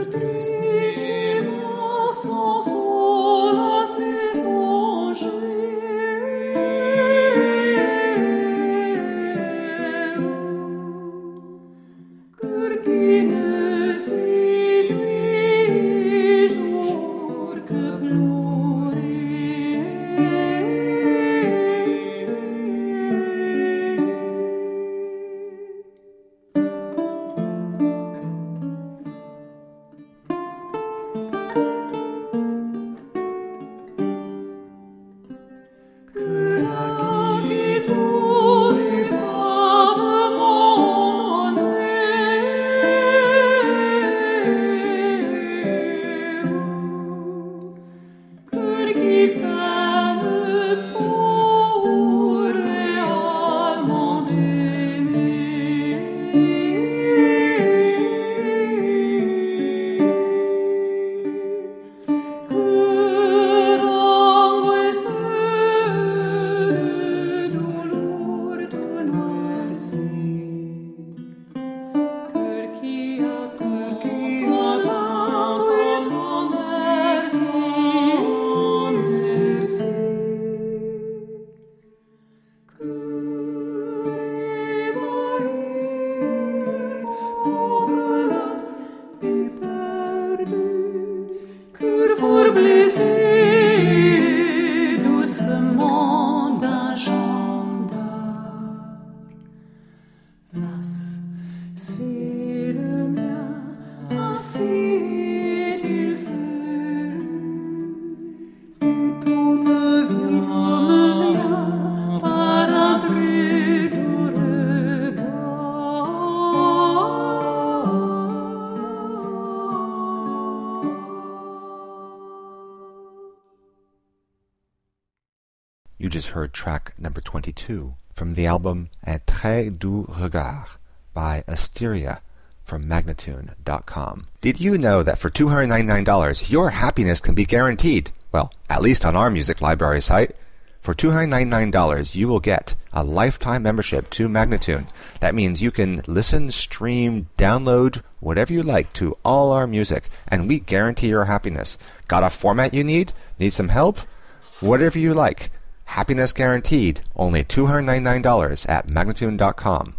You just heard track number 22 from the album Un Trait du Regard by Asteria from Magnatune.com. Did you know that for $299 your happiness can be guaranteed? Well, at least on our music library site. For $299 you will get a lifetime membership to Magnatune. That means you can listen, stream, download, whatever you like to all our music, and we guarantee your happiness. Got a format you need? Need some help? Whatever you like. Happiness guaranteed. Only $299 at Magnatune.com.